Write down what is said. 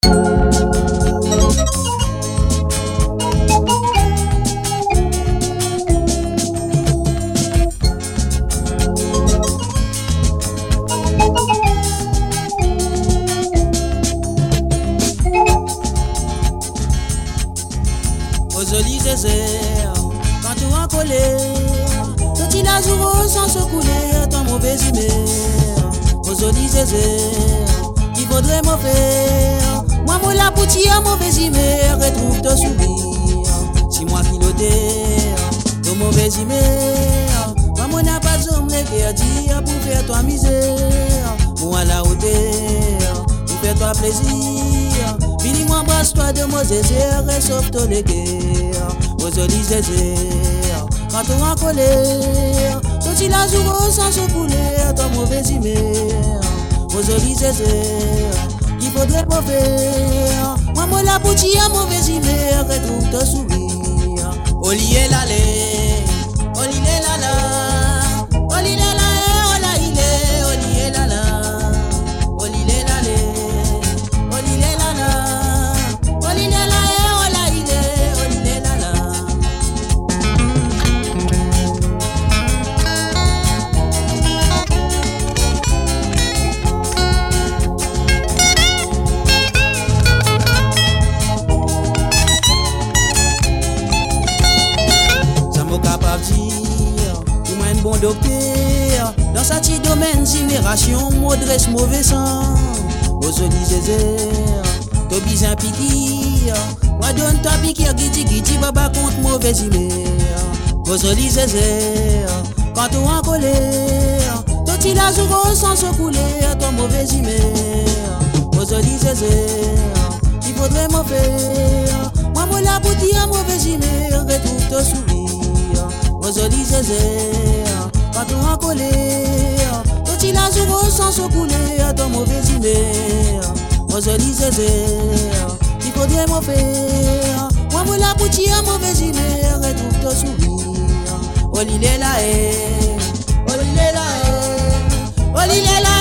Joli désert, quand tu en colère, tout il a jour sans se couler, ton mauvais humeur. Au joli désert, il faudrait m'en faire. Moi, mon la poutière, mauvais humeur, retrouve ton sourire. Si moi qui l'odeur, ton mauvais humeur. Moi, mon n'a pas d'homme, les dire pour faire toi misère. Moi, la hauteur, pour faire toi plaisir. Fini m'embrasse-toi de mon désert et sauve ton guerres. Aux jolis déserts, quand on en colère, tout il a jour sans se couler, ton mauvais humeur. Aux jolis déserts, il faudrait pas faire. Moi, moi, la boutique à mauvais humeur, retrouve ton sourire. Au lit et l'allée, au lit et l'ala, au lit et l'ala, oh là il est, au lit et l'ala. Bon docteur, dans sa petit domaine, génération, m'adresse mauvais sang. Aux jolis déserts, t'as besoin piquir. Moi donne ta piquire, guiti, baba contre mauvais humeur. Aux jolis déserts, quand on en colère, tout il a jour sans se couler, ton mauvais humeur. Aux jolis déserts, il faudrait m'en faire. Moi, moi, la boutique à mauvais humeur, retrouve ton sourire. Aux jolis déserts, quand on en colère, tout il a jour sans se couler, ton mauvais humeur. Aux jolis déserts, il faudrait m'en faire. Moi, moi, la boutique à mauvais humeur, retrouve ton sourire. Oh, l'île est là, oh, l'île est là, oh, l'île est là.